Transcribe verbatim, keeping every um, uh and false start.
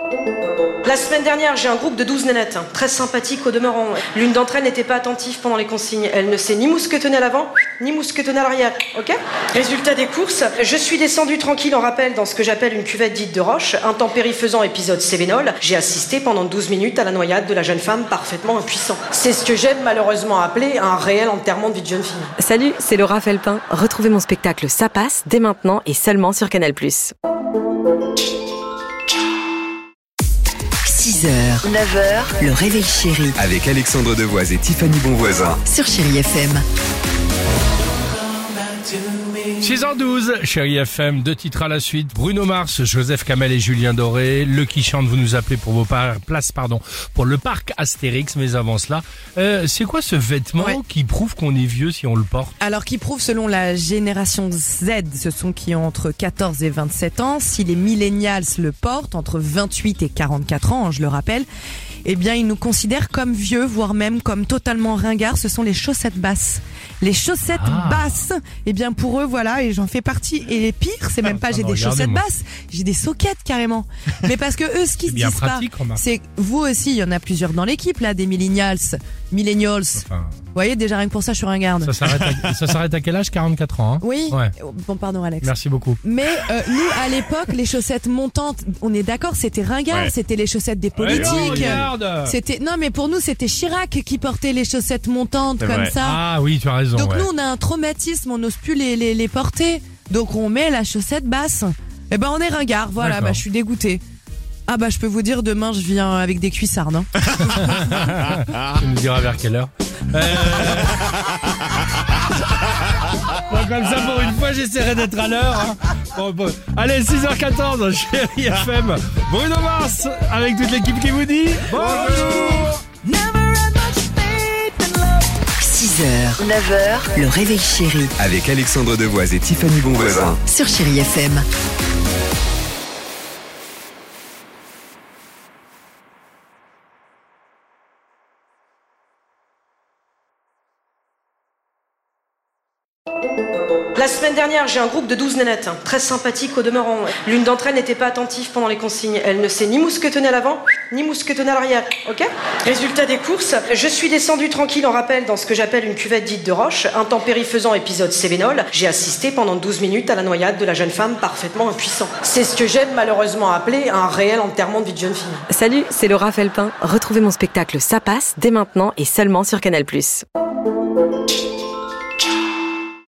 La semaine dernière, j'ai un groupe de douze nénettes, hein, très sympathiques au demeurant. L'une d'entre elles n'était pas attentive pendant les consignes. Elle ne s'est ni mousquetonnée à l'avant, ni mousquetonnée à l'arrière, ok ? Résultat des courses, je suis descendu tranquille en rappel dans ce que j'appelle une cuvette dite de roche, intempérie faisant épisode Cévenol. J'ai assisté pendant douze minutes à la noyade de la jeune femme parfaitement impuissante. C'est ce que j'aime malheureusement appeler un réel enterrement de vie de jeune fille. Salut, c'est Laura Felpin. Retrouvez mon spectacle Ça passe dès maintenant et seulement sur Canal plus. six heures, neuf heures, le réveil chéri. Avec Alexandre Devoise et Tiffany Bonvoisin. Sur Chéri F M. six heures douze, Chéri F M, deux titres à la suite. Bruno Mars, Joseph Kamel et Julien Doré. Le qui chante, vous nous appelez pour vos par- places pardon, pour le parc Astérix. Mais avant cela, euh, c'est quoi ce vêtement Ouais. qui prouve qu'on est vieux si on le porte? Alors, qui prouve selon la génération Z, ce sont qui ont entre quatorze et vingt-sept ans. Si les millennials le portent, entre vingt-huit et quarante-quatre ans, je le rappelle, eh bien, ils nous considèrent comme vieux, voire même comme totalement ringards. Ce sont les chaussettes basses. Les chaussettes Ah. basses, eh bien, pour eux, voilà, et j'en fais partie. Et les pires, c'est même pas Ah, j'ai non, des regardez, chaussettes moi. basses, j'ai des soquettes carrément. Mais parce que eux, ce qu'ils C'est se bien disent pas, pratique, remarque. c'est vous aussi, il y en a plusieurs dans l'équipe, là, des millennials, millennials. Enfin, Vous voyez, déjà rien que pour ça, je suis ringarde. ça s'arrête à, ça s'arrête à quel âge? quarante-quatre ans, hein? Oui. Ouais. Bon, pardon, Alex. Merci beaucoup. Mais euh, nous, à l'époque, les chaussettes montantes, on est d'accord, c'était ringard, Ouais. c'était les chaussettes des politiques. Ouais, non, regarde. C'était non, mais pour nous, c'était Chirac qui portait les chaussettes montantes comme ça. Ah oui, tu as raison. Donc ouais. nous, on a un traumatisme, on n'ose plus les, les, les porter. Donc on met la chaussette basse. Eh ben, on est ringard. Voilà, D'accord. bah je suis dégoûtée. Ah bah je peux vous dire, demain, je viens avec des cuissardes. Hein. Tu nous diras vers quelle heure. Euh... Bon, comme ça, pour une fois, j'essaierai d'être à l'heure. Hein. Bon, bon. Allez, six heures quatorze, Chéri F M. Bruno Mars, avec toute l'équipe qui vous dit bonjour. six heures, neuf heures, le réveil chéri. Avec Alexandre Devoise et Tiffany Bonvoisin. Sur Chéri F M. La semaine dernière, j'ai un groupe de douze nénettes, hein, très sympathiques au demeurant. L'une d'entre elles n'était pas attentive pendant les consignes. Elle ne s'est ni mousquetonnée à l'avant, ni mousquetonnée à l'arrière, ok ? Résultat des courses, je suis descendu tranquille en rappel dans ce que j'appelle une cuvette dite de roche, intempérie faisant épisode Cévenol. J'ai assisté pendant douze minutes à la noyade de la jeune femme parfaitement impuissante. C'est ce que j'aime malheureusement appeler un réel enterrement de vie de jeune fille. Salut, c'est Laura Felpin. Retrouvez mon spectacle Ça passe dès maintenant et seulement sur Canal plus.